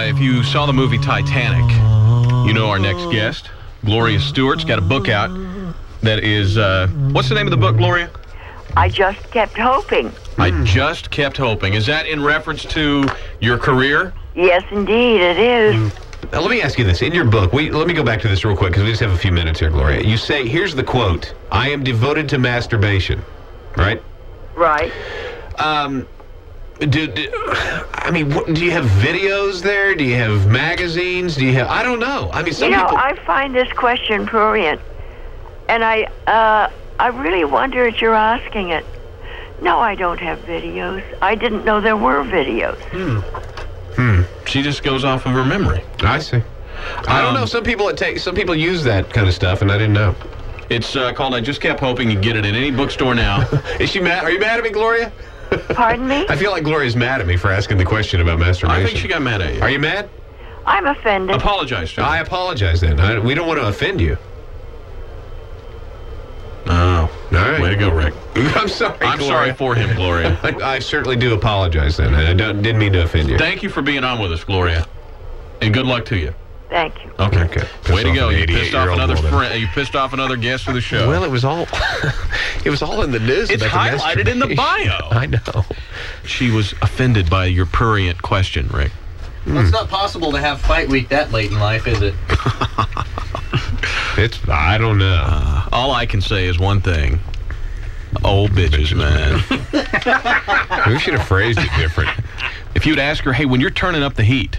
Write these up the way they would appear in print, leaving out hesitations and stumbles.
if you saw the movie Titanic, you know our next guest, Gloria Stewart's got a book out that is, what's the name of the book, Gloria? I Just Kept Hoping. I Just Kept Hoping. Is that in reference to your career? Yes, indeed, it is. Now, let me ask you this. In your book, let me go back to this real quick because we just have a few minutes here, Gloria. You say, here's the quote, I am devoted to masturbation, right? Right. Do you have videos there? Do you have magazines? Do you have, I don't know. I mean, some people... I find this question prurient, and I really wonder if you're asking it. No, I don't have videos. I didn't know there were videos. She just goes off of her memory. I see. I don't know. Some people use that kind of stuff, and I didn't know. It's called I Just Kept Hoping. You can get it in any bookstore now. Is she mad? Are you mad at me, Gloria? Pardon me? I feel like Gloria's mad at me for asking the question about masturbation. I think she got mad at you. Are you mad? I'm offended. Apologize to her. I apologize then. We don't want to offend you. Oh. All right. Way to go, Rick. I'm sorry, I'm Gloria. sorry for him, Gloria. I certainly do apologize then. I didn't mean to offend you. Thank you for being on with us, Gloria. And good luck to you. Thank you. Okay. Way to go. You pissed off another woman. friend. You pissed off another guest of the show. Well, it was all in the news. It's about the highlighted in the bio. I know. She was offended by your prurient question, Rick. Well, it's not possible to have fight week that late in life, is it? I don't know. All I can say is one thing. Old bitches, man. We should have phrased it different. If you'd ask her, hey, when you're turning up the heat.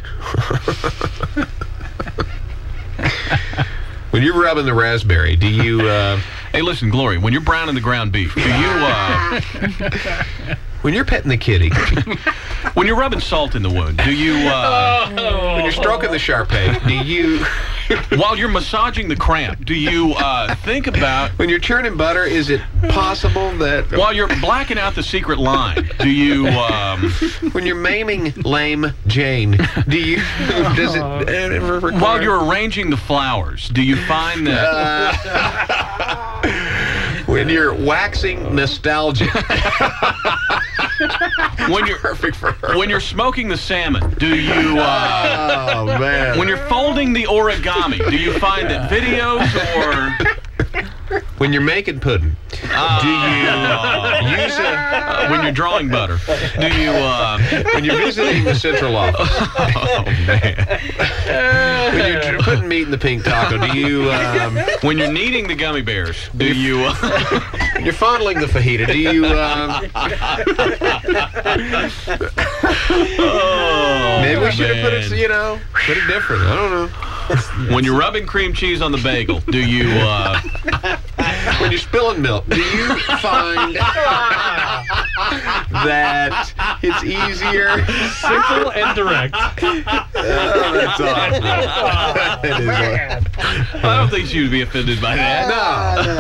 When you're rubbing the raspberry, do you... Hey, listen, Gloria, when you're browning the ground beef, do you... When you're petting the kitty, when you're rubbing salt in the wound, do you... when you're stroking the Shar-Pei, do you... While you're massaging the cramp, do you think about... When you're churning butter, is it possible that... While you're blacking out the secret line, do you... When you're maiming lame Jane, do you... Does it ever require... While you're arranging the flowers, do you find that... When you're waxing nostalgic. When you're perfect for her. When you're smoking the salmon, do you... oh, man. When you're folding the origami, do you find that videos or... When you're making pudding, do you use a... when you're drawing butter, do you... when you're visiting the central office. Oh, man. When you're putting meat in the pink taco, do you... when you're kneading the gummy bears, do you... When you're fondling the fajita, do you... Maybe we should have put it, put it different. I don't know. When you're rubbing cream cheese on the bagel, do you... When you're spilling milk, do you find that it's easier? Simple and direct. Oh, that's awful. I don't think she would be offended by that. No.